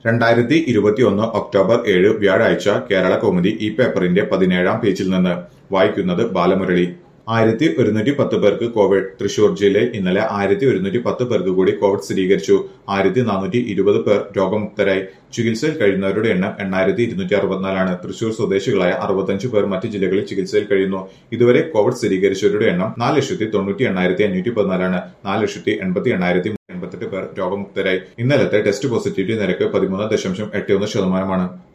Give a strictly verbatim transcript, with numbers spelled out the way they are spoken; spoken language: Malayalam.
രണ്ടായിരത്തി ഇരുപത്തിയൊന്ന് ഒക്ടോബർ ഏഴ് വ്യാഴാഴ്ച കേരള കൗമുദി ഈ പേപ്പറിന്റെ പതിനേഴാം പേജിൽ നിന്ന് വായിക്കുന്നത് ബാലമുരളി. ആയിരത്തി ഒരുന്നൂറ്റി പത്ത് പേർക്ക് കോവിഡ്. തൃശൂർ ജില്ലയിൽ ഇന്നലെ ആയിരത്തി ഒരുന്നൂറ്റി പത്ത് പേർക്ക് കൂടി കോവിഡ് സ്ഥിരീകരിച്ചു. ആയിരത്തി നാനൂറ്റി ഇരുപത് പേർ രോഗമുക്തരായി. ചികിത്സയിൽ കഴിയുന്നവരുടെ എണ്ണം എണ്ണായിരത്തി ഇരുന്നൂറ്റി അറുപത്തിനാലാണ്. തൃശൂർ സ്വദേശികളായ അറുപത്തഞ്ച് പേർ മറ്റ് ജില്ലകളിൽ ചികിത്സയിൽ കഴിയുന്നു. ഇതുവരെ കോവിഡ് സ്ഥിരീകരിച്ചവരുടെ എണ്ണം നാല് ലക്ഷത്തി തൊണ്ണൂറ്റി എണ്ണായിരത്തി അഞ്ഞൂറ്റി പതിനാലാണ്. നാല് ലക്ഷത്തി എൺപത്തി എണ്ണായിരത്തി എൺപത്തെട്ട് പേർ രോഗമുക്തരായി. ഇന്നലത്തെ ടെസ്റ്റ് പോസിറ്റിവിറ്റി നിരക്ക് പതിമൂന്ന് ദശാംശം എട്ട് ഒന്ന് ശതമാനമാണ്.